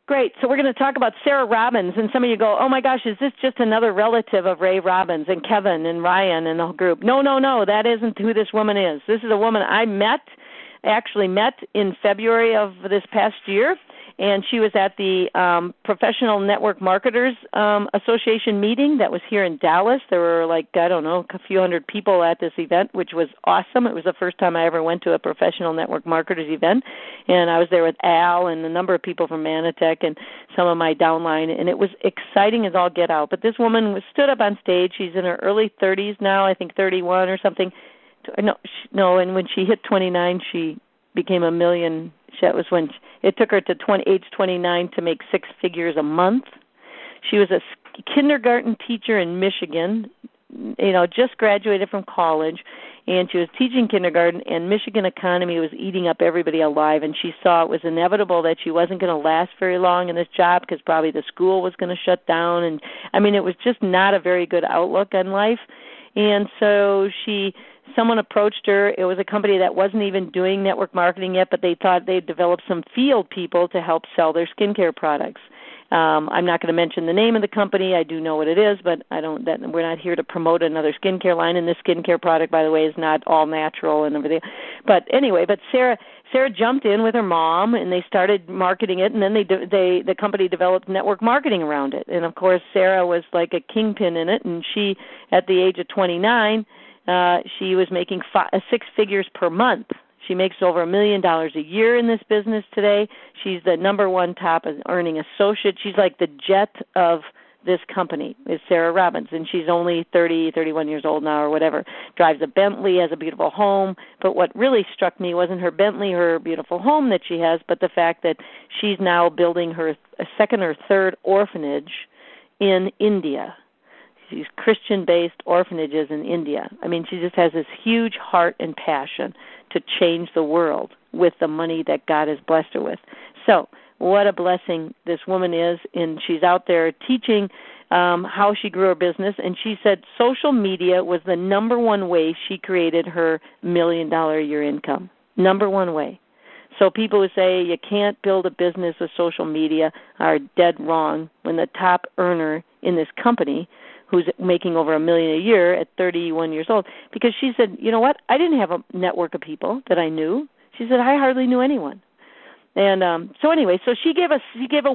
Great. So we're going to talk about Sarah Robbins, and some of you go, oh, my gosh, is this just another relative of Ray Robbins and Kevin and Ryan and the whole group? No, that isn't who this woman is. This is a woman I actually met in February of this past year, and she was at the Professional Network Marketers Association meeting that was here in Dallas. There were a few hundred people at this event, which was awesome. It was the first time I ever went to a Professional Network Marketers event, and I was there with Al and a number of people from Manatech and some of my downline, and it was exciting as all get out. But this woman stood up on stage. She's in her early 30s now, I think 31 or something. No, and when she hit 29, she became a million. That was when it took her to age 29 to make six figures a month. She was a kindergarten teacher in Michigan, just graduated from college, and she was teaching kindergarten, and Michigan economy was eating up everybody alive, and she saw it was inevitable that she wasn't going to last very long in this job because probably the school was going to shut down, and it was just not a very good outlook on life. And so someone approached her. It was a company that wasn't even doing network marketing yet, but they thought they'd develop some field people to help sell their skincare products. I'm not going to mention the name of the company. I do know what it is, but we're not here to promote another skincare line. And this skincare product, by the way, is not all natural and everything. But anyway, Sarah jumped in with her mom, and they started marketing it, and then the company developed network marketing around it. And of course, Sarah was like a kingpin in it, and she, at the age of 29, she was making six figures per month. She makes over $1 million a year in this business today. She's the number one top earning associate. She's like the jet of this company, is Sarah Robbins, and she's only 31 years old now or whatever. Drives a Bentley, has a beautiful home. But what really struck me wasn't her Bentley, her beautiful home that she has, but the fact that she's now building her second or third orphanage in India. These Christian-based orphanages in India. She just has this huge heart and passion to change the world with the money that God has blessed her with. So what a blessing this woman is, and she's out there teaching how she grew her business, and she said social media was the number one way she created her $1 million a year income. Number one way. So people who say you can't build a business with social media are dead wrong when the top earner in this company, who's making over $1 million a year at 31 years old, because she said, you know what, I didn't have a network of people that I knew. She said, I hardly knew anyone. And so she gave a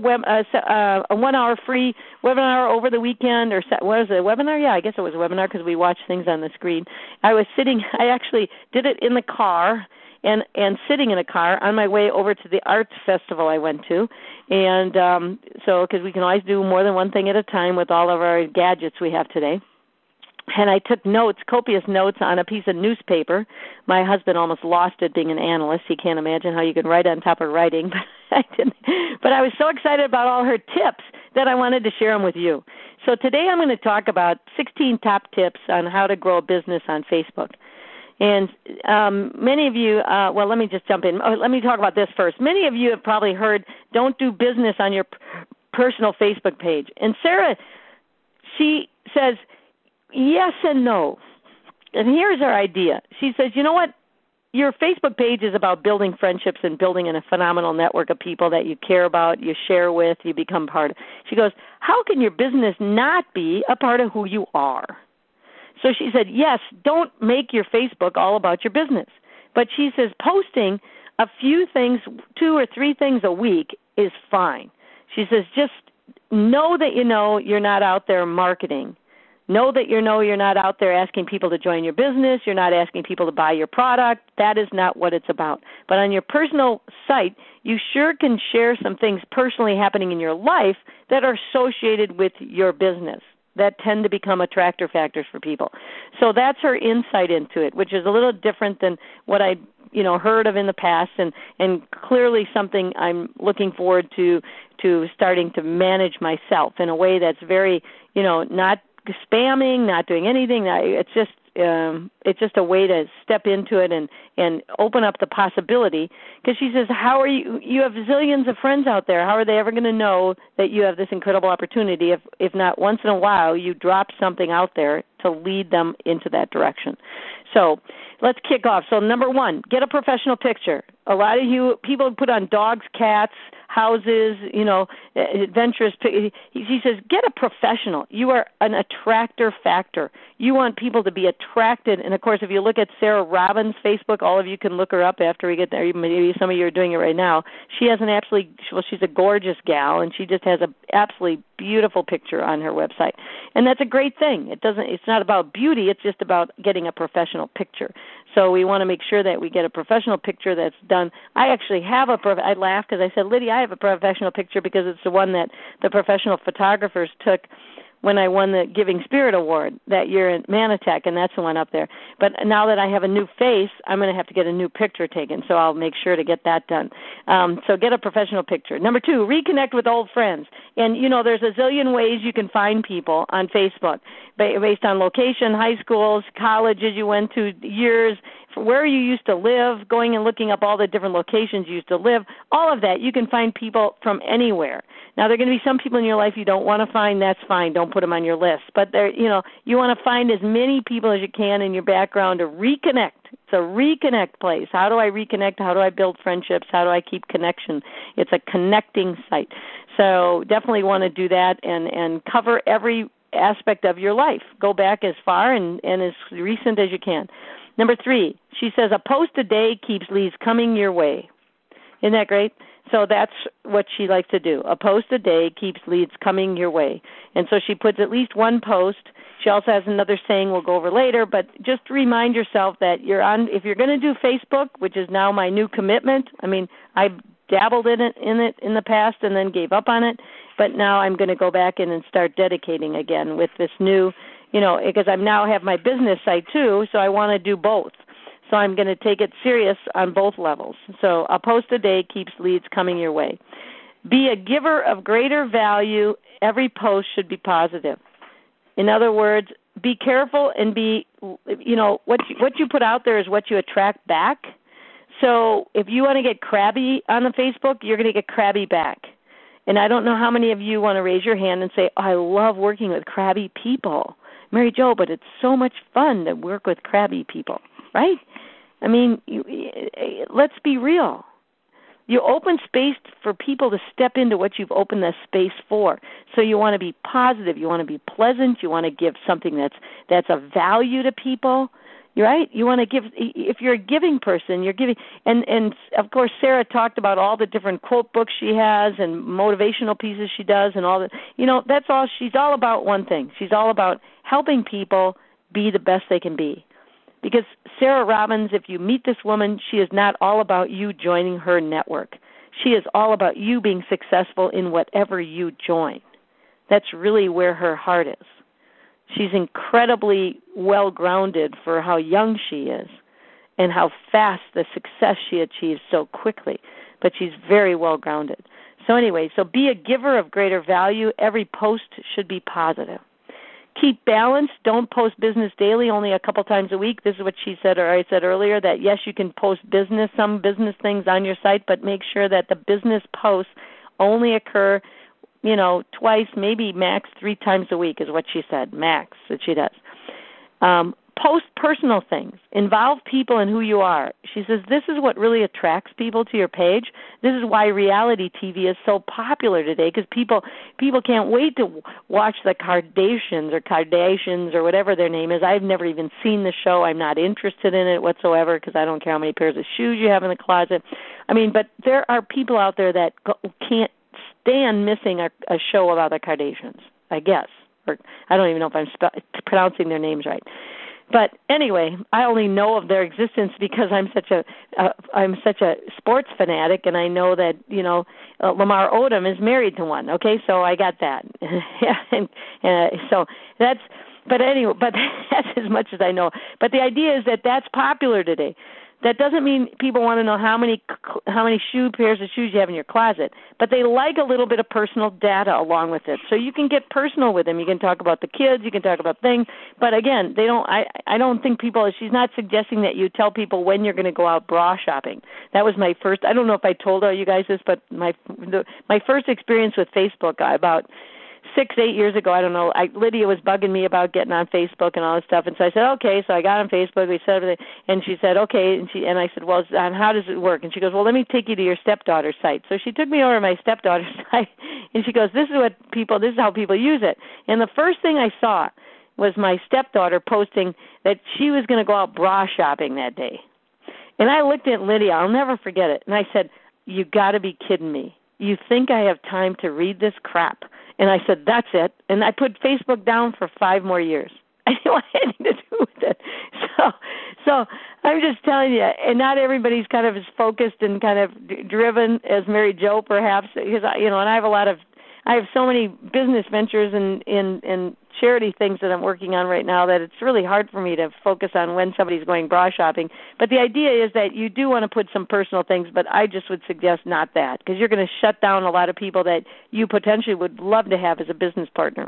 1 hour free webinar over the weekend, or what was it, a webinar? Yeah, I guess it was a webinar because we watched things on the screen. I actually did it in the car, and sitting in a car on my way over to the arts festival I went to. And because we can always do more than one thing at a time with all of our gadgets we have today. And I took copious notes on a piece of newspaper. My husband almost lost it being an analyst. He can't imagine how you can write on top of writing, but I didn't. But I was so excited about all her tips that I wanted to share them with you. So today I'm going to talk about 16 top tips on how to grow a business on Facebook. And many of you, let me just jump in. Let me talk about this first. Many of you have probably heard, don't do business on your personal Facebook page. And Sarah, she says, yes and no. And here's her idea. She says, you know what? Your Facebook page is about building friendships and building in a phenomenal network of people that you care about, you share with, you become part of. She goes, how can your business not be a part of who you are? So she said, yes, don't make your Facebook all about your business. But she says posting a few things, 2 or 3 things a week is fine. She says just know that you're not out there marketing. Know that you're not out there asking people to join your business. You're not asking people to buy your product. That is not what it's about. But on your personal site, you sure can share some things personally happening in your life that are associated with your business, that tend to become attractor factors for people. So that's her insight into it, which is a little different than what I heard of in the past, and clearly something I'm looking forward to starting to manage myself in a way that's very, not spamming, not doing anything. It's just a way to step into it and open up the possibility. Because she says, you have zillions of friends out there. How are they ever going to know that you have this incredible opportunity if not once in a while you drop something out there to lead them into that direction? So let's kick off. So number one, get a professional picture. A lot of you people put on dogs, cats, houses, adventurous. He says, get a professional. You are an attractor factor. You want people to be attracted. And, of course, if you look at Sarah Robbins' Facebook, all of you can look her up after we get there. Maybe some of you are doing it right now. She has she's a gorgeous gal, and she just has an absolutely beautiful picture on her website. And that's a great thing. It's not about beauty. It's just about getting a professional picture. So we want to make sure that we get a professional picture that's done. I actually have I laugh because I said, Lydia, I have a professional picture because it's the one that the professional photographers took when I won the Giving Spirit Award that year in Manatech, and that's the one up there. But now that I have a new face, I'm going to have to get a new picture taken, so I'll make sure to get that done. So get a professional picture. Number two, reconnect with old friends. And, there's a zillion ways you can find people on Facebook based on location, high schools, colleges you went to, years, where you used to live, going and looking up all the different locations you used to live, all of that. You can find people from anywhere. Now, there are going to be some people in your life you don't want to find. That's fine. Don't put them on your list. But you want to find as many people as you can in your background to reconnect. It's a reconnect place. How do I reconnect? How do I build friendships? How do I keep connection? It's a connecting site. So definitely want to do that and cover every aspect of your life. Go back as far and as recent as you can. Number three, she says, a post a day keeps leads coming your way. Isn't that great? So that's what she likes to do. A post a day keeps leads coming your way. And so she puts at least one post. She also has another saying we'll go over later, but just remind yourself that if you're going to do Facebook, which is now my new commitment. I mean, I dabbled in it in the past and then gave up on it, but now I'm going to go back in and start dedicating again with this new, because I now have my business site too, so I want to do both. So I'm going to take it serious on both levels. So a post a day keeps leads coming your way. Be a giver of greater value. Every post should be positive. In other words, be careful and what you put out there is what you attract back. So if you want to get crabby on the Facebook, you're going to get crabby back. And I don't know how many of you want to raise your hand and say, oh, I love working with crabby people. Mary Jo, but it's so much fun to work with crabby people, right? I mean, let's be real. You open space for people to step into what you've opened the space for. So you want to be positive. You want to be pleasant. You want to give something that's of value to people. You're right. You want to give. If you're a giving person, you're giving. And of course, Sarah talked about all the different quote books she has and motivational pieces she does and all that. That's all. She's all about one thing. She's all about helping people be the best they can be. Because Sarah Robbins, if you meet this woman, she is not all about you joining her network. She is all about you being successful in whatever you join. That's really where her heart is. She's incredibly well-grounded for how young she is and how fast the success she achieves so quickly. But she's very well-grounded. So anyway, be a giver of greater value. Every post should be positive. Keep balance. Don't post business daily, only a couple times a week. This is what she said, or I said earlier, that yes, you can post some business things on your site, but make sure that the business posts only occur, twice, maybe max 3 times a week is what she said, max, that she does. Post personal things. Involve people in who you are. She says this is what really attracts people to your page. This is why reality TV is so popular today, because people can't wait to watch the Kardashians or whatever their name is. I've never even seen the show. I'm not interested in it whatsoever because I don't care how many pairs of shoes you have in the closet. I mean, but there are people out there that can't stand missing a show about the Kardashians, I guess. Or I don't even know if I'm pronouncing their names right. But anyway, I only know of their existence because I'm such a sports fanatic, and I know that Lamar Odom is married to one. Okay, so I got that. So that's. But anyway, that's as much as I know. But the idea is that that's popular today. That doesn't mean people want to know how many pairs of shoes you have in your closet, but they like a little bit of personal data along with it. So you can get personal with them. You can talk about the kids. You can talk about things. But again, they don't. I don't think people. She's not suggesting that you tell people when you're going to go out bra shopping. That was my first. I don't know if I told you guys this, but my first experience with Facebook about 6, 8 years ago, I don't know, Lydia was bugging me about getting on Facebook and all this stuff, and so I said, okay, so I got on Facebook, we said everything, and she said, okay, and I said, well, and how does it work? And she goes, well, let me take you to your stepdaughter's site. So she took me over to my stepdaughter's site, and she goes, this is how people use it. And the first thing I saw was my stepdaughter posting that she was going to go out bra shopping that day. And I looked at Lydia, I'll never forget it, and I said, you got to be kidding me. You think I have time to read this crap? And I said, that's it. And I put Facebook down for 5 more years. I didn't want anything to do with it. So I'm just telling you, and not everybody's kind of as focused and kind of driven as Mary Jo, perhaps, because, and I have so many business ventures and charity things that I'm working on right now that it's really hard for me to focus on when somebody's going bra shopping. But the idea is that you do want to put some personal things, but I just would suggest not that, because you're going to shut down a lot of people that you potentially would love to have as a business partner.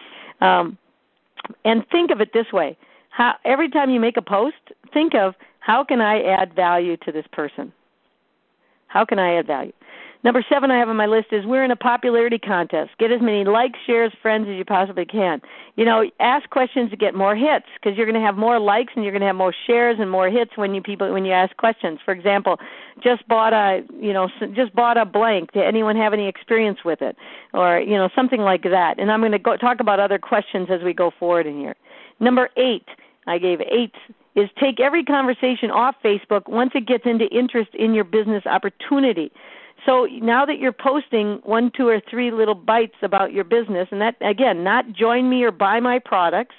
And think of it this way. Every time you make a post, think of, how can I add value to this person? How can I add value? Number 7 I have on my list is we're in a popularity contest. Get as many likes, shares, friends as you possibly can. Ask questions to get more hits, because you're going to have more likes and you're going to have more shares and more hits when you ask questions. For example, just bought a blank. Did anyone have any experience with it? Or, something like that. And I'm going to talk about other questions as we go forward in here. Number 8, I gave 8, is take every conversation off Facebook once it gets into interest in your business opportunity. So now that you're posting 1, 2, or 3 little bites about your business, and that, again, not join me or buy my products,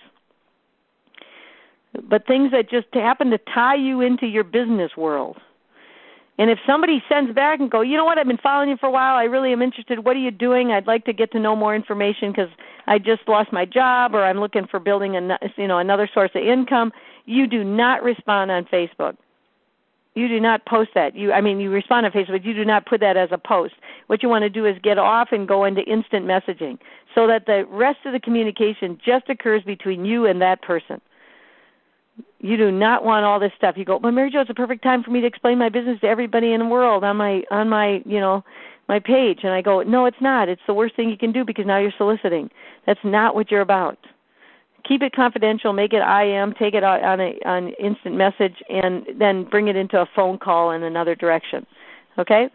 but things that just happen to tie you into your business world. And if somebody sends back and go, you know what, I've been following you for a while, I really am interested, what are you doing? I'd like to get to know more information because I just lost my job, or I'm looking for building another source of income. You do not respond on Facebook. You do not post that. You respond on Facebook, but you do not put that as a post. What you want to do is get off and go into instant messaging so that the rest of the communication just occurs between you and that person. You do not want all this stuff. You go, well, Mary Jo, it's a perfect time for me to explain my business to everybody in the world on my my page. And I go, no, it's not. It's the worst thing you can do, because now you're soliciting. That's not what you're about. Keep it confidential, make it IM, take it on instant message, and then bring it into a phone call in another direction. Okay?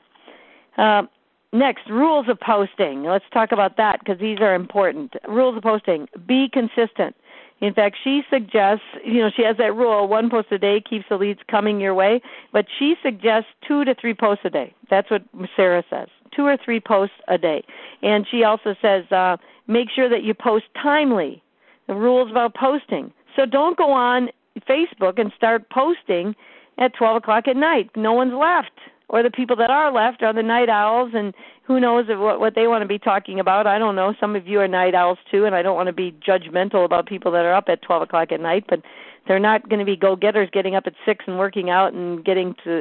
Next, rules of posting. Let's talk about that, because these are important. Rules of posting. Be consistent. In fact, she suggests, she has that rule, 1 post a day keeps the leads coming your way, but she suggests 2 to 3 posts a day. That's what Sarah says, 2 or 3 posts a day. And she also says make sure that you post timely. The rules about posting. So don't go on Facebook and start posting at 12 o'clock at night. No one's left. Or the people that are left are the night owls, and who knows what they want to be talking about. I don't know. Some of you are night owls too, and I don't want to be judgmental about people that are up at 12 o'clock at night, but they're not going to be go-getters getting up at 6 and working out and getting to,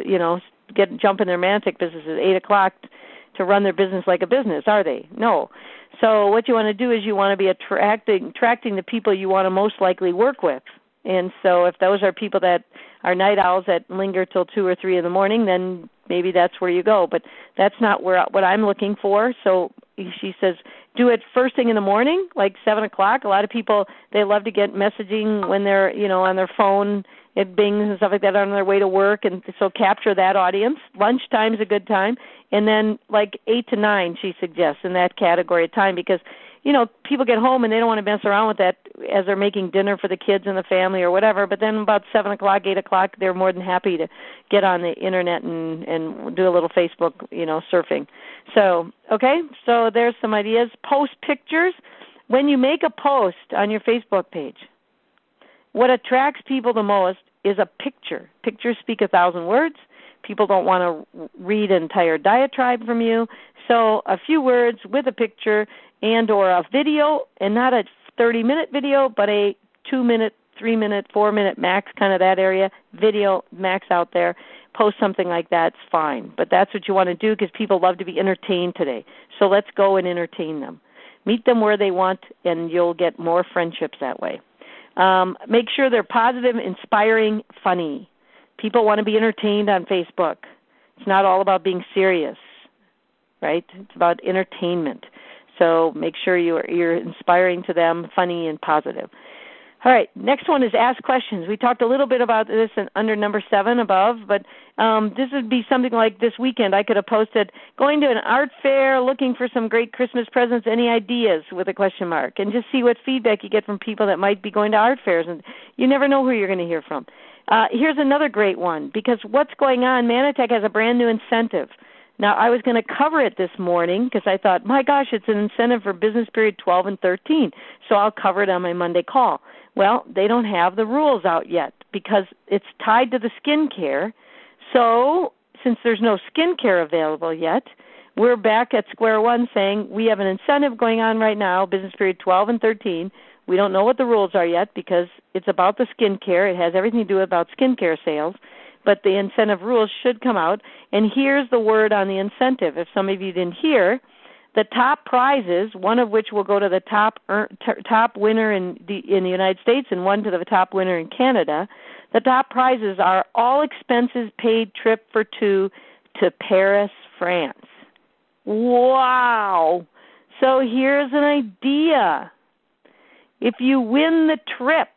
jump in their romantic business at 8 o'clock to run their business like a business, are they? No. So what you want to do is you want to be attracting the people you want to most likely work with. And so if those are people that are night owls that linger till 2 or 3 in the morning, then maybe that's where you go. But that's not what I'm looking for. So she says do it first thing in the morning, like 7 o'clock. A lot of people, they love to get messaging when they're, on their phone. It bings and stuff like that on their way to work, and so capture that audience. Lunchtime is a good time, and then like 8 to 9, she suggests, in that category of time, because people get home and they don't want to mess around with that as they're making dinner for the kids and the family or whatever. But then about 7 o'clock, 8 o'clock, they're more than happy to get on the internet and do a little Facebook, surfing. So so there's some ideas. Post pictures. When you make a post on your Facebook page, what attracts people the most is a picture. Pictures speak 1,000 words. People don't want to read an entire diatribe from you. So a few words with a picture and or a video, and not a 30-minute video, but a 2-minute, 3-minute, 4-minute max, kind of that area, video max out there. Post something like that's fine. But that's what you want to do, because people love to be entertained today. So let's go and entertain them. Meet them where they want, and you'll get more friendships that way. Make sure they're positive, inspiring, funny. People want to be entertained on Facebook. It's not all about being serious, right? It's about entertainment. So make sure you're inspiring to them, funny and positive. All right, next one is ask questions. We talked a little bit about this under number 7 above, but this would be something like this weekend. I could have posted, going to an art fair, looking for some great Christmas presents, any ideas, with a question mark, and just see what feedback you get from people that might be going to art fairs. And you never know who you're going to hear from. Here's another great one, because what's going on, Manatech has a brand new incentive. Now, I was going to cover it this morning because I thought, my gosh, it's an incentive for business period 12 and 13, so I'll cover it on my Monday call. Well, they don't have the rules out yet because it's tied to the skincare. So since there's no skincare available yet, we're back at square one saying we have an incentive going on right now, business period 12 and 13. We don't know what the rules are yet because it's about the skincare. It has everything to do about skincare sales, but the incentive rules should come out. And here's the word on the incentive. If some of you didn't hear, the top prizes, one of which will go to the top winner in the United States and one to the top winner in Canada. The top prizes are all expenses paid trip for 2 to Paris, France. Wow! So here's an idea. If you win the trip,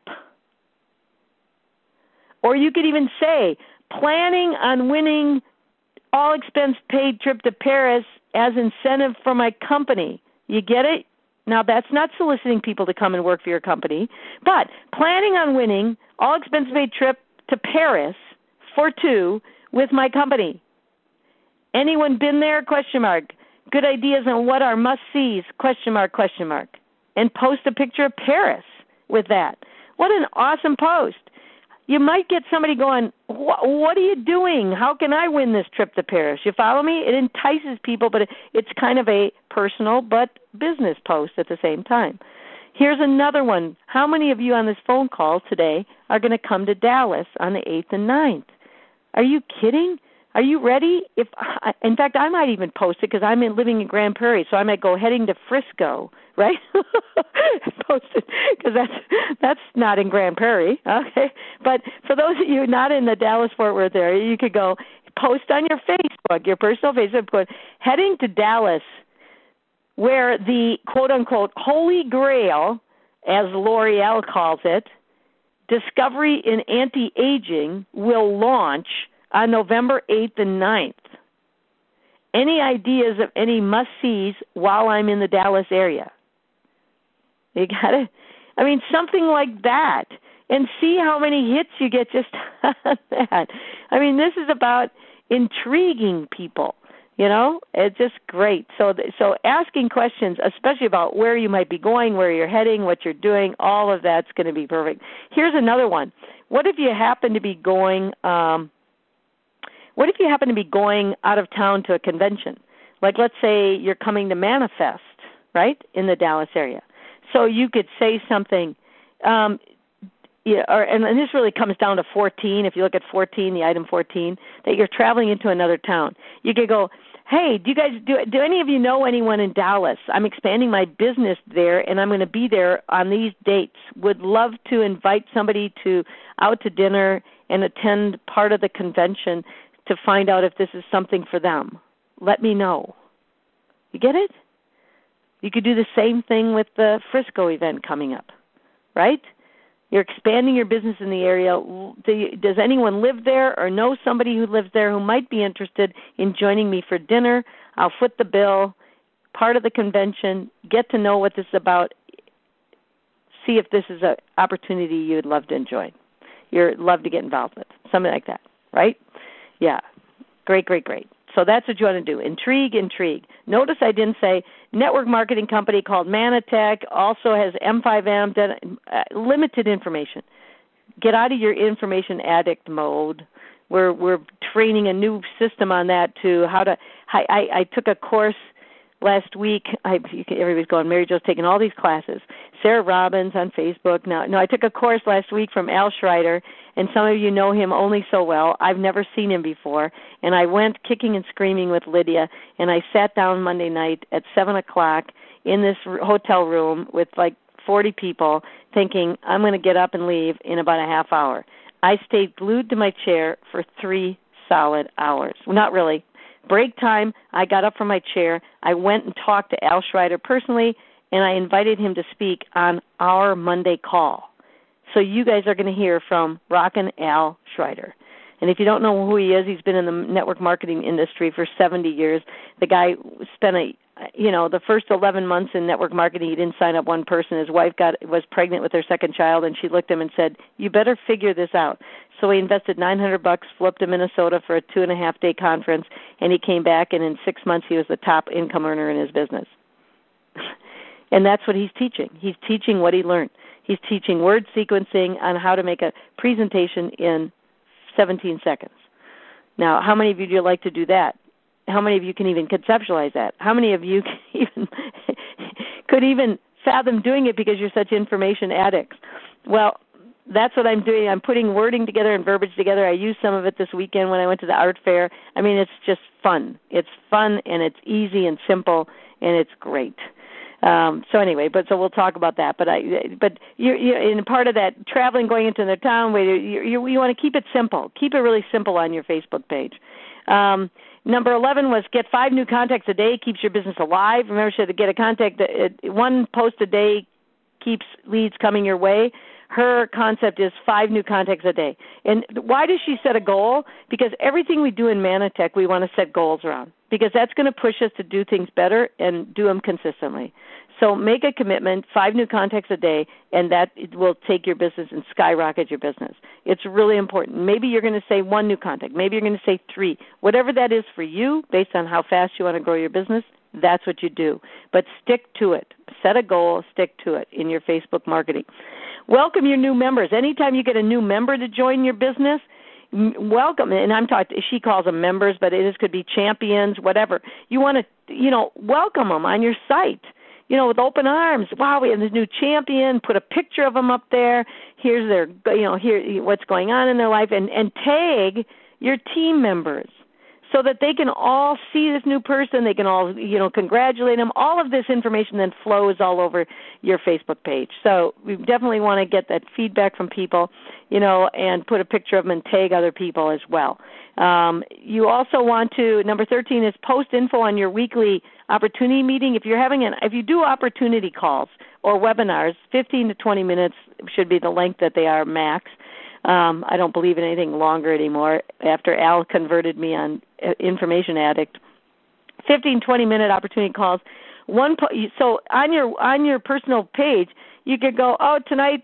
or you could even say, planning on winning all expense paid trip to Paris as incentive for my company. You get it? Now, that's not soliciting people to come and work for your company, but planning on winning all expense paid trip to Paris for 2 with my company. Anyone been there? Question mark. Good ideas on what are must-sees? Question mark, question mark. And post a picture of Paris with that. What an awesome post. You might get somebody going, what are you doing? How can I win this trip to Paris? You follow me? It entices people, but it's kind of a personal but business post at the same time. Here's another one. How many of you on this phone call today are going to come to Dallas on the 8th and 9th? Are you kidding? Are you ready? In fact, I might even post it because I'm living in Grand Prairie, so I might go heading to Frisco, right? Post it because that's not in Grand Prairie, okay? But for those of you not in the Dallas-Fort Worth area, you could go post on your Facebook, your personal Facebook, heading to Dallas, where the quote-unquote Holy Grail, as L'Oreal calls it, Discovery in Anti-Aging, will launch on November 8th and 9th. Any ideas of any must-sees while I'm in the Dallas area? You got it? I mean, something like that. And see how many hits you get just on that. I mean, this is about intriguing people. You know, it's just great. So asking questions, especially about where you might be going, where you're heading, what you're doing, all of that's going to be perfect. Here's another one. What if you happen to be going out of town to a convention? Like, let's say you're coming to Manifest, right, in the Dallas area. So you could say something, and this really comes down to 14. If you look at 14, the item 14, that you're traveling into another town. You could go, hey, do any of you know anyone in Dallas? I'm expanding my business there, and I'm going to be there on these dates. Would love to invite somebody out to dinner and attend part of the convention to find out if this is something for them. Let me know. You get it? You could do the same thing with the Frisco event coming up, right? You're expanding your business in the area. Does anyone live there or know somebody who lives there who might be interested in joining me for dinner? I'll foot the bill, part of the convention, get to know what this is about, see if this is an opportunity you'd love to enjoy. You'd love to get involved with, something like that, right? Yeah, great. So that's what you want to do. Intrigue. Notice I didn't say network marketing company called Manatech, also has M5M, limited information. Get out of your information addict mode. We're training a new system on that to how to. I took a course last week. Everybody's going, Mary Jo's taking all these classes. Sarah Robbins on Facebook. No, I took a course last week from Al Schreider, and some of you know him only so well. I've never seen him before. And I went kicking and screaming with Lydia, and I sat down Monday night at 7 o'clock in this hotel room with like 40 people thinking, I'm going to get up and leave in about a half hour. I stayed glued to my chair for 3 solid hours. Well, not really. break time, I got up from my chair. I went and talked to Al Schreider personally, and I invited him to speak on our Monday call. So you guys are going to hear from Rockin' Al Schreider. And if you don't know who he is, he's been in the network marketing industry for 70 years. The guy spent the first 11 months in network marketing, he didn't sign up one person. His wife was pregnant with their second child, and she looked at him and said, "You better figure this out." So he invested $900, flew to Minnesota for a 2.5-day conference, and he came back, and in 6 months he was the top income earner in his business. And that's what he's teaching. He's teaching what he learned. He's teaching word sequencing on how to make a presentation in 17 seconds. Now, how many of you would like to do that? How many of you can even conceptualize that? How many of you could even fathom doing it because you're such information addicts? Well, that's what I'm doing. I'm putting wording together and verbiage together. I used some of it this weekend when I went to the art fair. I mean, it's just fun. It's fun, and it's easy and simple, and it's great. So we'll talk about that. But you're in part of that traveling, going into another town. You want to keep it simple. Keep it really simple on your Facebook page. Number 11 was get 5 new contacts a day, keeps your business alive. Remember, she had to get a contact. One post a day keeps leads coming your way. Her concept is 5 new contacts a day. And why does she set a goal? Because everything we do in Manitech, we want to set goals around, because that's going to push us to do things better and do them consistently. So make a commitment, 5 new contacts a day, and that will take your business and skyrocket your business. It's really important. Maybe you're going to say 1 new contact. Maybe you're going to say 3. Whatever that is for you, based on how fast you want to grow your business, that's what you do. But stick to it. Set a goal, stick to it in your Facebook marketing. Welcome your new members. Anytime you get a new member to join your business, welcome. And she calls them members, but this could be champions, whatever. You want to, welcome them on your site, with open arms. Wow, we have this new champion. Put a picture of them up there. Here's their, here what's going on in their life, and tag your team members, so that they can all see this new person. They can all, congratulate them. All of this information then flows all over your Facebook page. So we definitely want to get that feedback from people, and put a picture of them and tag other people as well. You also want to, number 13 is post info on your weekly opportunity meeting. If you do opportunity calls or webinars, 15 to 20 minutes should be the length that they are max. I don't believe in anything longer anymore after Al converted me on Information Addict. 15, 20-minute opportunity calls. So on your personal page, you could go, tonight,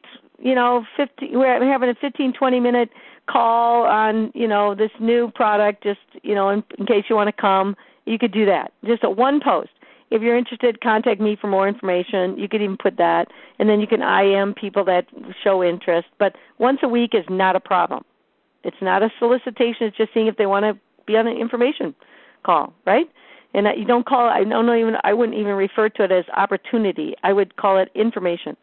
we're having a 15, 20-minute call on, this new product, just, in case you want to come. You could do that. Just a one post. If you're interested, contact me for more information. You could even put that. And then you can IM people that show interest. But once a week is not a problem. It's not a solicitation. It's just seeing if they want to be on an information call, right? And you don't call it, I wouldn't even refer to it as opportunity. I would call it information.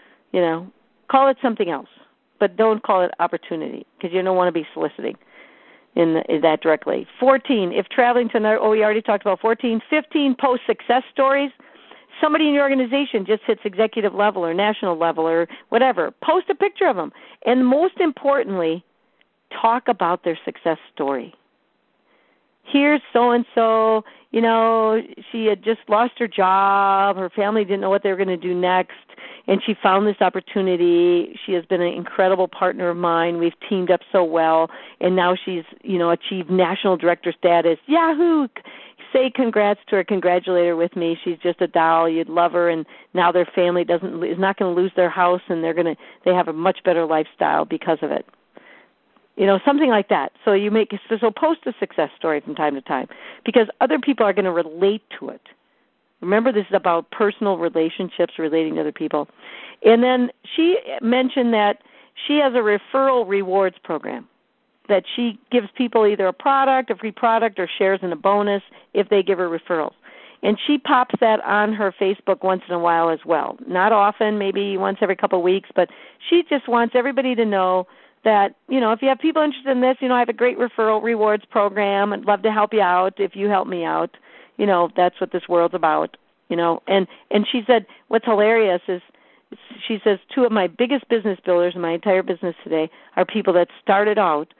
Call it something else. But don't call it opportunity, because you don't want to be soliciting in that directly. 14, if traveling to another, we already talked about 14. 15, post success stories. Somebody in your organization just hits executive level or national level or whatever. Post a picture of them. And most importantly, talk about their success story. Here's so-and-so, she had just lost her job. Her family didn't know what they were going to do next, and she found this opportunity. She has been an incredible partner of mine. We've teamed up so well, and now she's, achieved national director status. Yahoo! Say congrats to her, congratulate her with me. She's just a doll. You'd love her, and now their family is not going to lose their house, and they have a much better lifestyle because of it. Something like that. So post a success story from time to time, because other people are going to relate to it. Remember, this is about personal relationships, relating to other people. And then she mentioned that she has a referral rewards program, that she gives people either a free product, or shares in a bonus if they give her referrals. And she pops that on her Facebook once in a while as well. Not often, maybe once every couple of weeks, but she just wants everybody to know that, if you have people interested in this, I have a great referral rewards program. I'd love to help you out if you help me out. That's what this world's about, And she said what's hilarious is, she says 2 of my biggest business builders in my entire business today are people that started out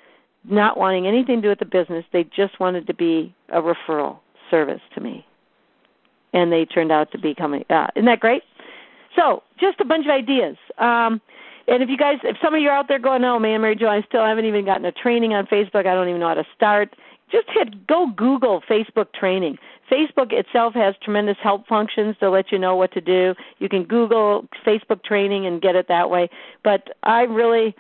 not wanting anything to do with the business. They just wanted to be a referral service to me. And they turned out to be coming. Isn't that great? So just a bunch of ideas. And if some of you are out there going, oh, man, Mary Jo, I still haven't even gotten a training on Facebook. I don't even know how to start. Just go Google Facebook training. Facebook itself has tremendous help functions to let you know what to do. You can Google Facebook training and get it that way. But I really,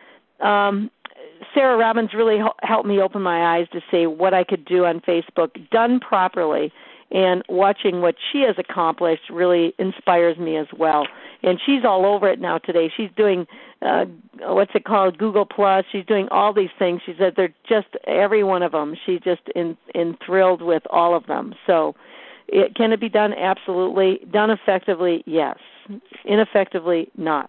Sarah Robbins really helped me open my eyes to see what I could do on Facebook done properly. And watching what she has accomplished really inspires me as well. And she's all over it now today. She's doing, what's it called, Google Plus. She's doing all these things. She said they're just, every one of them, she's just enthralled with all of them. So can it be done? Absolutely. Done effectively? Yes. Ineffectively? Not.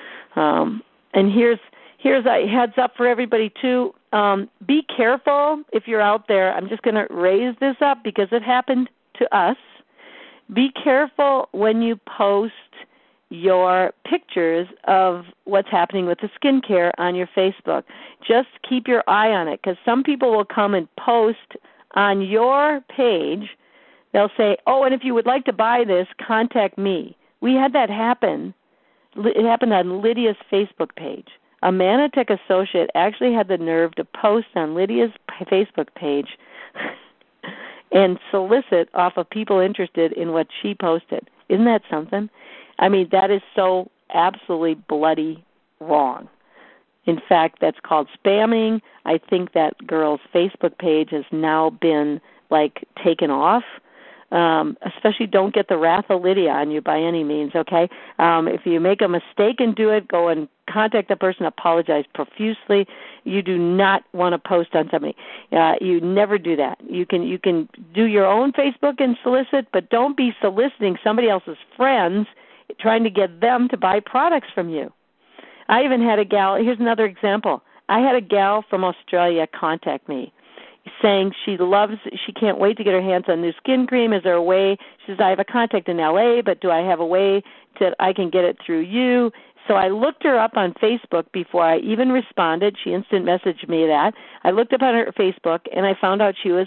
And here's a heads up for everybody, too. Be careful if you're out there. I'm just going to raise this up because it happened to us. Be careful when you post your pictures of what's happening with the skincare on your Facebook. Just keep your eye on it, because some people will come and post on your page. They'll say, oh, and if you would like to buy this, contact me. We had that happen. It happened on Lydia's Facebook page. A Manatech associate actually had the nerve to post on Lydia's Facebook page and solicit off of people interested in what she posted. Isn't that something? I mean, that is so absolutely bloody wrong. In fact, that's called spamming. I think that girl's Facebook page has now been, taken off. Especially don't get the wrath of Lydia on you by any means, okay? If you make a mistake and do it, go and contact the person, apologize profusely. You do not want to post on somebody. You never do that. You can do your own Facebook and solicit, but don't be soliciting somebody else's friends trying to get them to buy products from you. I even had a gal, here's another example. I had a gal from Australia contact me, saying she can't wait to get her hands on new skin cream. Is there a way? She says, I have a contact in L.A., but do I have a way that I can get it through you? So I looked her up on Facebook before I even responded. She instant messaged me that. I looked up on her Facebook, and I found out she was,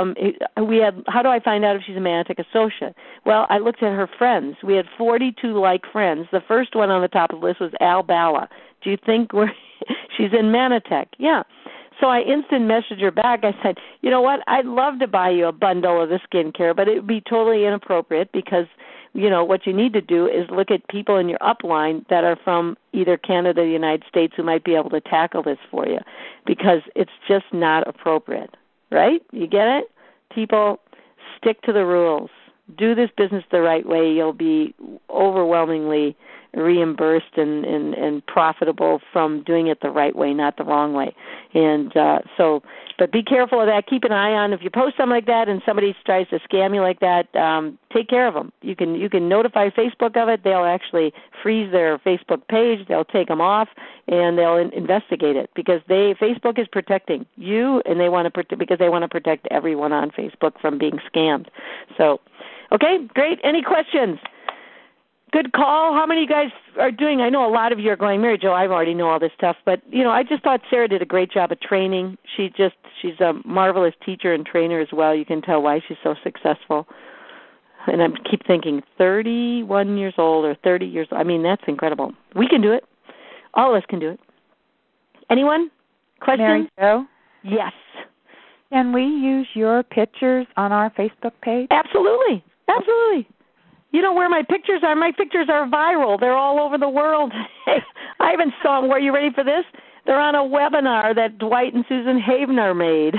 how do I find out if she's a Manatech associate? Well, I looked at her friends. We had 42 like friends. The first one on the top of the list was Al Bala. Do you think she's in Manatech? Yeah. So I instant messaged her back. I said, you know what, I'd love to buy you a bundle of the skincare, but it would be totally inappropriate because, what you need to do is look at people in your upline that are from either Canada or the United States who might be able to tackle this for you, because it's just not appropriate, right? You get it? People, stick to the rules. Do this business the right way. You'll be overwhelmingly reimbursed and profitable from doing it the right way, not the wrong way. And but be careful of that. Keep an eye on if you post something like that and somebody tries to scam you like that. Take care of them. You can notify Facebook of it. They'll actually freeze their Facebook page. They'll take them off and they'll investigate it, because Facebook is protecting you, and they want to because they want to protect everyone on Facebook from being scammed. So, okay, great. Any questions? Good call. How many of you guys are doing? I know a lot of you are going, Mary Jo, I already know all this stuff, but I just thought Sarah did a great job of training. She's a marvelous teacher and trainer as well. You can tell why she's so successful. And I keep thinking 31 years old or 30 years old. I mean, that's incredible. We can do it. All of us can do it. Anyone? Questions? Mary Jo? Yes. Can we use your pictures on our Facebook page? Absolutely. Absolutely. You know where my pictures are? My pictures are viral. They're all over the world. I even saw them. Were you ready for this? They're on a webinar that Dwight and Susan Havener made.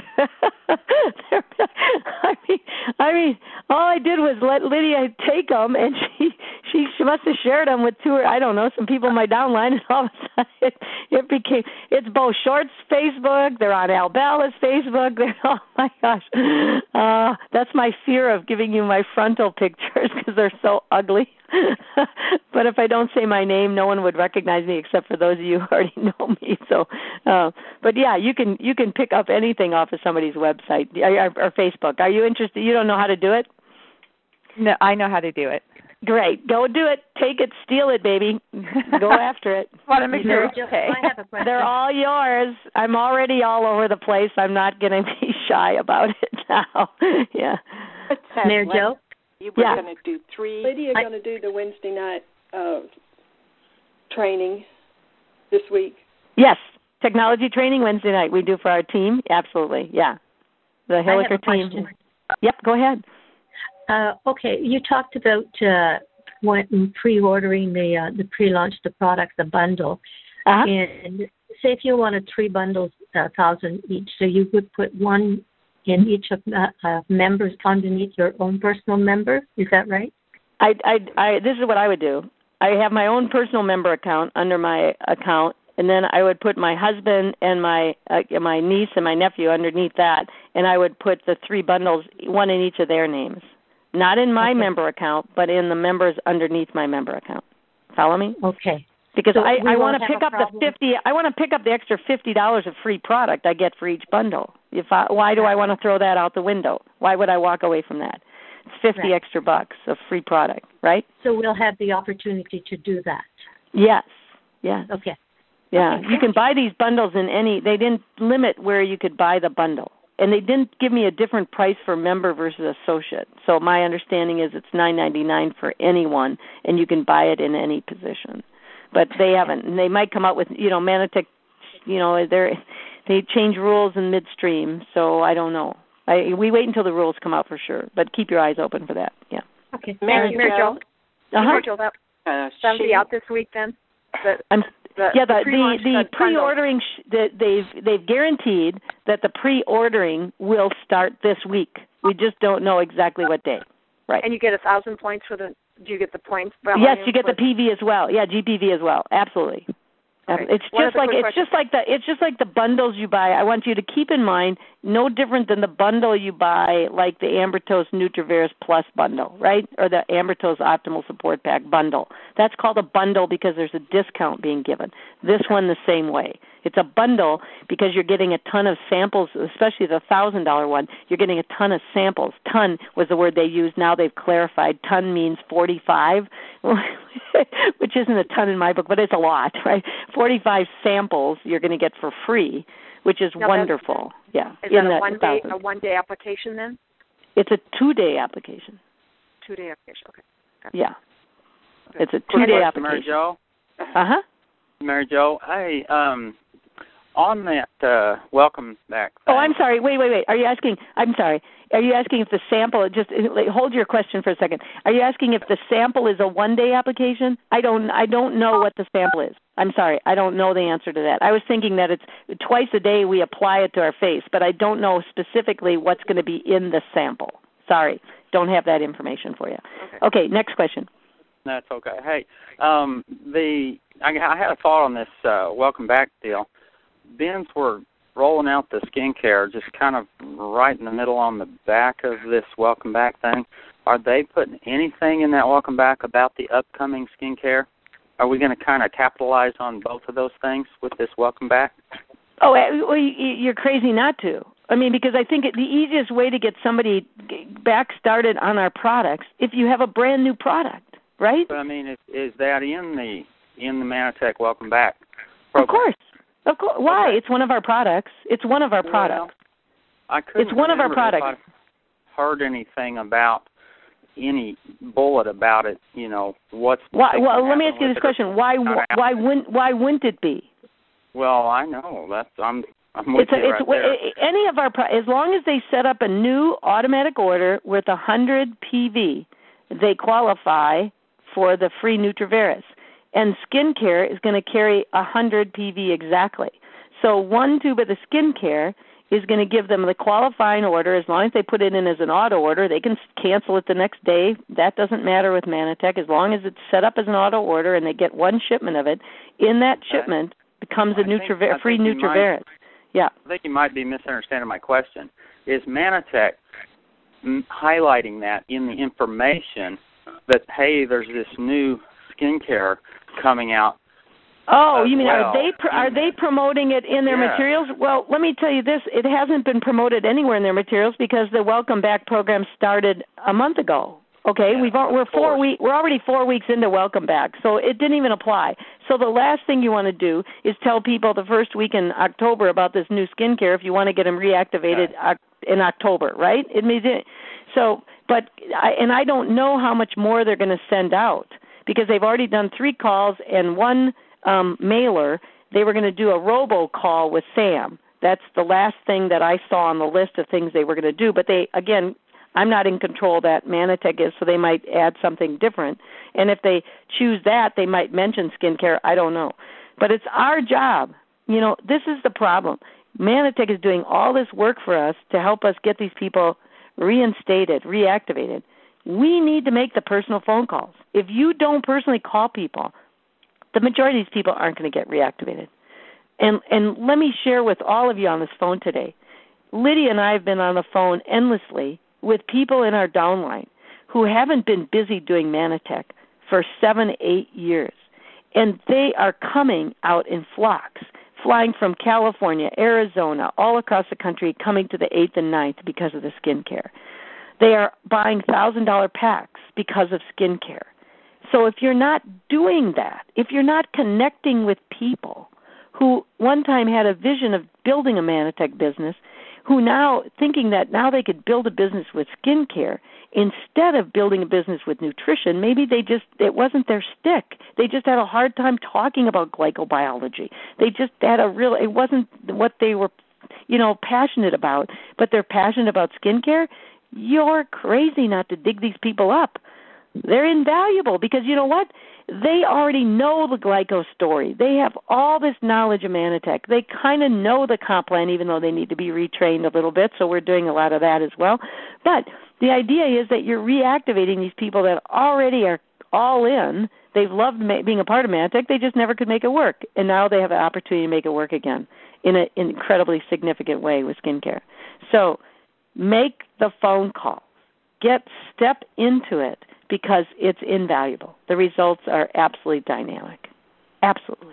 I mean, all I did was let Lydia take them, and she must have shared them with some people in my downline, and all of a sudden it's Bo Short's Facebook. They're on Al Balla's Facebook. Oh my gosh, that's my fear of giving you my frontal pictures because they're so ugly. But if I don't say my name, no one would recognize me except for those of you who already know me. So, but yeah, you can pick up anything off of somebody's website or Facebook. Are you interested? You don't know how to do it? No, I know how to do it. Great. Go do it. Take it. Steal it, baby. Go after it. Want to make sure it's okay. I have a question. They're all yours. I'm already all over the place. I'm not going to be shy about it now. Yeah. Mayor Joe? You were going to do 3. Lydia going to do the Wednesday night training this week? Yes. Technology training Wednesday night we do for our team. Absolutely. Yeah. The Hilliker team. Question. Yep. Go ahead. Okay, you talked about when pre-ordering the pre-launch the product, the bundle, and say if you wanted 3 bundles, 1,000 each, so you would put one in each of the members underneath your own personal member. Is that right? This is what I would do. I have my own personal member account under my account, and then I would put my husband and my niece and my nephew underneath that, and I would put the 3 bundles, one in each of their names. Not in my member account, but in the members underneath my member account. Follow me? Okay. Because so I want to pick up the $50. I want to pick up the extra $50 of free product I get for each bundle. Why do I want to throw that out the window? Why would I walk away from that? It's $50 extra bucks of free product, right? So we'll have the opportunity to do that. Yes. Yeah. Okay. Yeah. Okay. You can buy these bundles in any. They didn't limit where you could buy the bundle. And they didn't give me a different price for member versus associate. So my understanding is it's $9.99 for anyone, and you can buy it in any position. But they haven't. And they might come out with, Manatech, they change rules in midstream, so I don't know. We wait until the rules come out for sure, but keep your eyes open for that. Yeah. Okay. Mayor Joe. Mayor Joe, that'll be out this week then? The pre-ordering they've guaranteed that the pre-ordering will start this week. We just don't know exactly what day. Right. And you get 1,000 points for the. Do you get the points? Yes, you get the PV as well. Yeah, GPV as well. Absolutely. Okay. It's just like the bundles you buy. I want you to keep in mind, no different than the bundle you buy, like the Ambertos Nutriveris Plus bundle, right? Or the Ambertos Optimal Support Pack bundle. That's called a bundle because there's a discount being given. This one the same way. It's a bundle because you're getting a ton of samples, especially the $1,000 one. You're getting a ton of samples. Ton was the word they used. Now they've clarified. Ton means 45, which isn't a ton in my book, but it's a lot, right? 45 samples you're going to get for free, which is wonderful. Yeah. Is that a one-day application then? It's a 2-day application. 2-day application, okay. Gotcha. Yeah. It's a 2-day application. Mary Jo? Uh-huh. Mary Jo, hey, on that welcome back thing. Oh, I'm sorry. Wait. Are you asking if the sample, hold your question for a second. Are you asking if the sample is a 1-day application? I don't know what the sample is. I'm sorry. I don't know the answer to that. I was thinking that it's twice a day we apply it to our face, but I don't know specifically what's going to be in the sample. Sorry. Don't have that information for you. Okay, next question. That's okay. Hey, I had a thought on this welcome back deal. Ben's were rolling out the skincare just kind of right in the middle on the back of this welcome back thing. Are they putting anything in that welcome back about the upcoming skincare? Are we going to kind of capitalize on both of those things with this welcome back? Oh, well, you're crazy not to. I mean, because I think the easiest way to get somebody back started on our products, if you have a brand new product, right? But I mean, is that in the Manatech welcome back program? Of course. Why? Okay. It's one of our products. It's one of our products. I couldn't it's one of our products. If I heard anything about any bullet about it, what's. Why? Well, let me ask you this question: Why wouldn't it be? Well, I know I'm with you right there. Any of our as long as they set up a new automatic order with 100 PV, they qualify for the free Nutriveris. And skincare is going to carry 100 PV exactly. So 1 tube of the skincare is going to give them the qualifying order. As long as they put it in as an auto order, they can cancel it the next day. That doesn't matter with Manatech. As long as it's set up as an auto order and they get 1 shipment of it, in that shipment becomes a free Nutriveris. Yeah. I think you might be misunderstanding my question. Is Manatech highlighting that in the information that, hey, there's this new skincare coming out? Oh, you mean are they promoting it in their materials? Well, let me tell you this: it hasn't been promoted anywhere in their materials because the Welcome Back program started a month ago. Okay, we're already 4 weeks into Welcome Back, so it didn't even apply. So the last thing you want to do is tell people the first week in October about this new skincare if you want to get them reactivated in October, right? It means it. So, I don't know how much more they're going to send out because they've already done 3 calls and 1 mailer. They were going to do a robocall with Sam. That's the last thing that I saw on the list of things they were going to do. But I'm not in control that Manitech is, so they might add something different. And if they choose that, they might mention skincare. I don't know. But it's our job. This is the problem. Manitech is doing all this work for us to help us get these people reinstated, reactivated. We need to make the personal phone calls. If you don't personally call people, the majority of these people aren't going to get reactivated. And let me share with all of you on this phone today. Lydia and I have been on the phone endlessly with people in our downline who haven't been busy doing Manitech for 7-8 years. And they are coming out in flocks, flying from California, Arizona, all across the country, coming to the 8th and 9th because of the skincare. They are buying $1,000 packs because of skincare. So if you're not doing that, if you're not connecting with people who one time had a vision of building a Manitech business, who now thinking that now they could build a business with skincare instead of building a business with nutrition, maybe it wasn't their stick. They just had a hard time talking about glycobiology. They just had it wasn't what they were, passionate about, but they're passionate about skincare. You're crazy not to dig these people up. They're invaluable because you know what? They already know the glyco story. They have all this knowledge of Manitech. They kind of know the comp plan, even though they need to be retrained a little bit, so we're doing a lot of that as well. But the idea is that you're reactivating these people that already are all in. They've loved being a part of Manitech. They just never could make it work, and now they have an opportunity to make it work again in an incredibly significant way with skincare. So make the phone calls. Step into it. Because it's invaluable. The results are absolutely dynamic. Absolutely.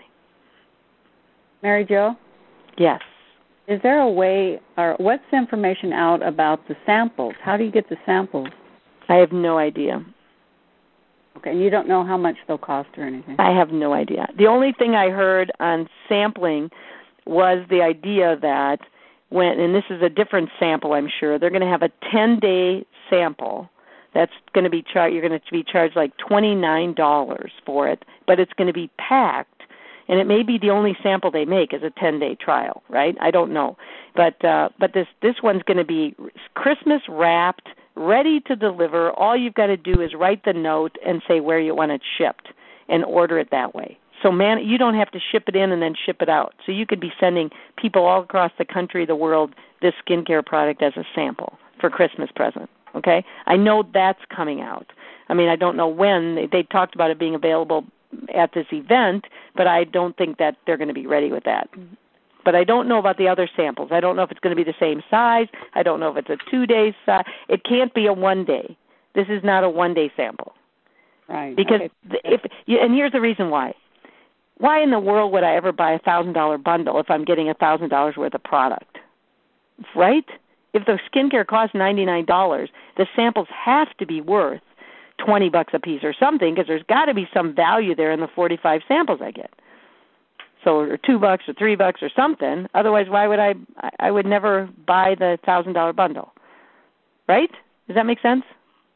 Mary Jo? Yes. Is there a way, or what's the information out about the samples? How do you get the samples? I have no idea. Okay, and you don't know how much they'll cost or anything? I have no idea. The only thing I heard on sampling was the idea that and this is a different sample, I'm sure, they're going to have a 10-day sample. That's going to be you're going to be charged like $29 for it, but it's going to be packed, and it may be the only sample they make is a 10-day trial, right? I don't know, but this one's going to be Christmas wrapped, ready to deliver. All you've got to do is write the note and say where you want it shipped, and order it that way. So you don't have to ship it in and then ship it out. So you could be sending people all across the country, the world, this skincare product as a sample for Christmas present. Okay, I know that's coming out. I mean, I don't know when. They talked about it being available at this event, but I don't think that they're going to be ready with that. But I don't know about the other samples. I don't know if it's going to be the same size. I don't know if it's a 2-day size. It can't be a 1-day. This is not a 1-day sample. Right. Because and here's the reason why. Why in the world would I ever buy a $1,000 bundle if I'm getting $1,000 worth of product? Right? If the skincare costs $99, the samples have to be worth $20 a piece or something, because there's got to be some value there in the 45 samples I get. So, or $2 or $3 or something. Otherwise, why would I would never buy the $1,000 bundle, right? Does that make sense?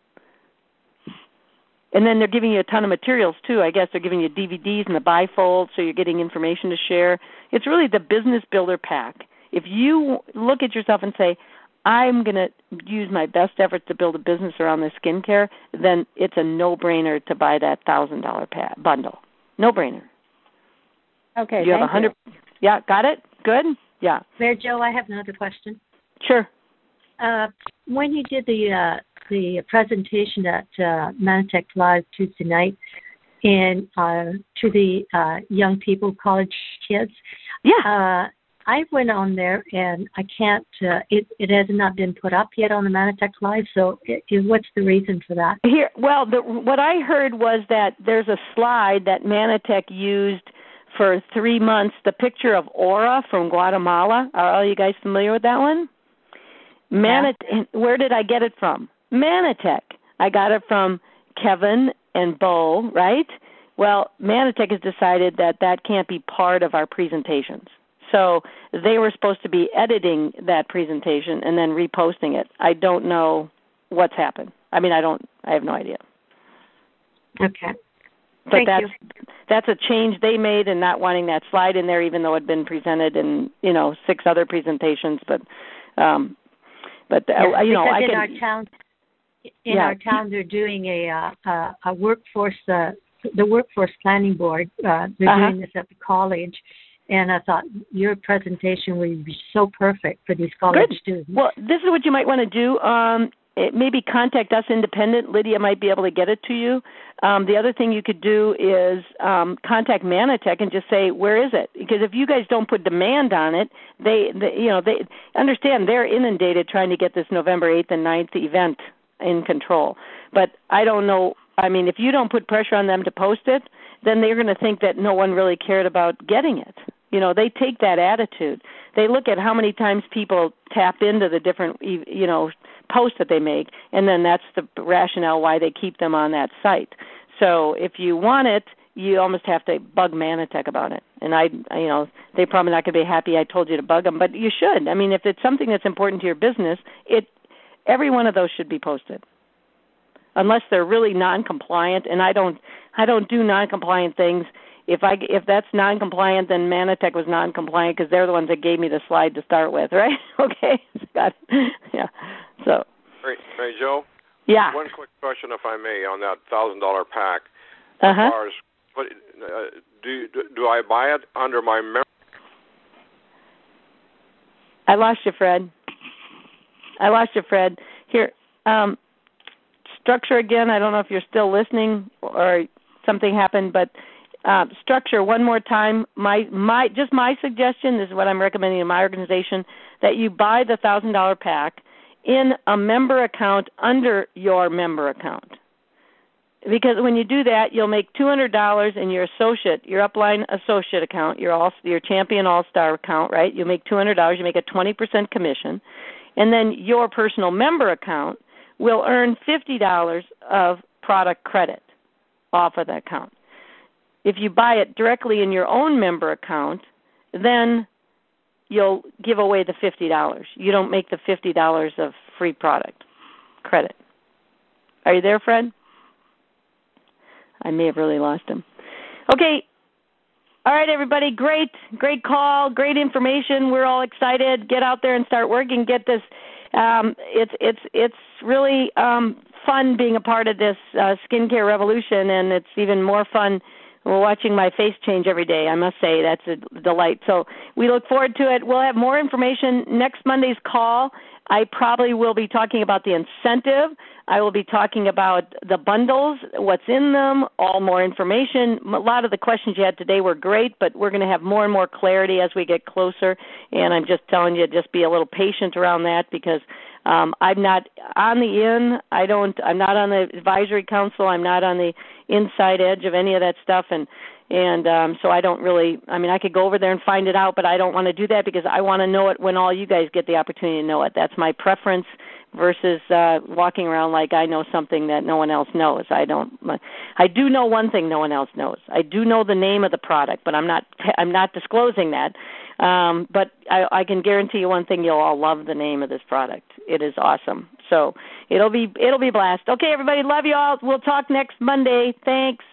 And then they're giving you a ton of materials too. I guess they're giving you DVDs and the bifold, so you're getting information to share. It's really the business builder pack. If you look at yourself and say, I'm going to use my best efforts to build a business around this skincare, then it's a no-brainer to buy that $1,000 bundle. No-brainer. Okay, you have 100. Yeah, got it? Good? Yeah. Mary Jo, I have another question. Sure. When you did the presentation at Manitech Live Tuesday night and to the young people, college kids, I went on there, and I can't, it has not been put up yet on the Manitech Live, so what's the reason for that? What I heard was that there's a slide that Manitech used for 3 months, the picture of Aura from Guatemala. Are all you guys familiar with that one? Where did I get it from? Manitech. I got it from Kevin and Bo, right? Well, Manatech has decided that can't be part of our presentations. So they were supposed to be editing that presentation and then reposting it. I don't know what's happened. I have no idea. Okay. But that's a change they made in not wanting that slide in there, even though it had been presented in 6 other presentations. But in our town, our town, they're doing a workforce, the workforce planning board. They're doing this at the college, and I thought your presentation would be so perfect for these college students. Well, this is what you might want to do. Maybe contact us independent. Lydia might be able to get it to you. The other thing you could do is contact Manatech and just say, where is it? Because if you guys don't put demand on it, they understand they're inundated trying to get this November 8th and 9th event in control. But I don't know. I mean, if you don't put pressure on them to post it, then they're going to think that no one really cared about getting it. They take that attitude. They look at how many times people tap into the different, posts that they make, and then that's the rationale why they keep them on that site. So if you want it, you almost have to bug Manatech about it. And they're probably not going to be happy I told you to bug them, but you should. I mean, if it's something that's important to your business, every one of those should be posted, unless they're really non-compliant. And I don't do non-compliant things. If that's non-compliant, then Manatech was non-compliant because they're the ones that gave me the slide to start with, right? Okay, got it. Yeah. So. Hey, Joe. Yeah. One quick question, if I may, on that $1,000 pack. As far as do I buy it under my member? I lost you, Fred. Here, structure again. I don't know if you're still listening or something happened, but. Structure one more time. My suggestion, this is what I'm recommending in my organization, that you buy the $1,000 pack in a member account under your member account. Because when you do that, you'll make $200 in your upline associate account, your champion all-star account, right? You make $200, you make a 20% commission, and then your personal member account will earn $50 of product credit off of that account. If you buy it directly in your own member account, then you'll give away the $50. You don't make the $50 of free product credit. Are you there, Fred? I may have really lost him. Okay. All right, everybody. Great call. Great information. We're all excited. Get out there and start working. Get this. It's really fun being a part of this skincare revolution, and it's even more fun. We're watching my face change every day. I must say that's a delight. So we look forward to it. We'll have more information next Monday's call. I probably will be talking about the incentive. I will be talking about the bundles, what's in them, all more information. A lot of the questions you had today were great, but we're going to have more and more clarity as we get closer. And I'm just telling you, just be a little patient around that because I'm not on I'm not on the advisory council. I'm not on the inside edge of any of that stuff. And so I don't really, I could go over there and find it out, but I don't want to do that because I want to know it when all you guys get the opportunity to know it. That's my preference versus walking around like I know something that no one else knows. I do know one thing no one else knows. I do know the name of the product, but I'm not disclosing that. But I can guarantee you one thing: you'll all love the name of this product. It is awesome. So it'll be a blast. Okay, everybody, love you all. We'll talk next Monday. Thanks.